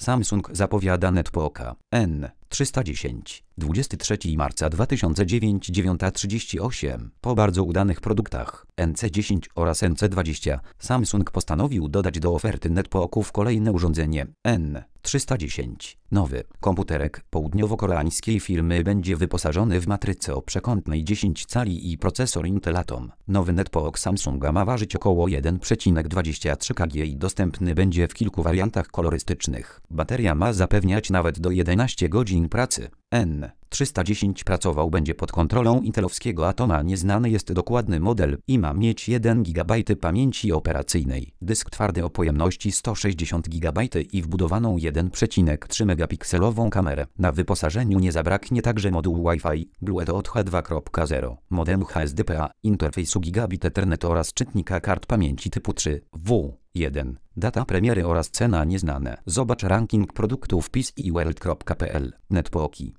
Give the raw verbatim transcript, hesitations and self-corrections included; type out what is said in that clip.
Samsung zapowiada Netbooka N trzysta dziesięć. dwudziestego trzeciego marca dwa tysiące dziewiątego, dziewiąta trzydzieści osiem. Po bardzo udanych produktach N C dziesięć oraz N C dwadzieścia, Samsung postanowił dodać do oferty netbooków kolejne urządzenie N trzysta dziesięć. Nowy komputerek południowo-koreańskiej firmy będzie wyposażony w matrycę o przekątnej dziesięć cali i procesor Intel Atom. Nowy netbook Samsunga ma ważyć około jeden przecinek dwadzieścia trzy kilograma i dostępny będzie w kilku wariantach kolorystycznych. Bateria ma zapewniać nawet do jedenastu godzin pracy. N trzysta dziesięć pracował będzie pod kontrolą intelowskiego Atoma. Nieznany jest dokładny model i ma mieć jeden gigabajt pamięci operacyjnej, dysk twardy o pojemności sto sześćdziesiąt gigabajtów i wbudowaną jeden przecinek trzy megapikselową kamerę. Na wyposażeniu nie zabraknie także moduł Wi-Fi, Bluetooth H dwa kropka zero, modemu H S D P A, interfejsu Gigabit Ethernet oraz czytnika kart pamięci typu trzy W jeden. Data premiery oraz cena nieznane. Zobacz ranking produktów P C world kropka p l. Netbooki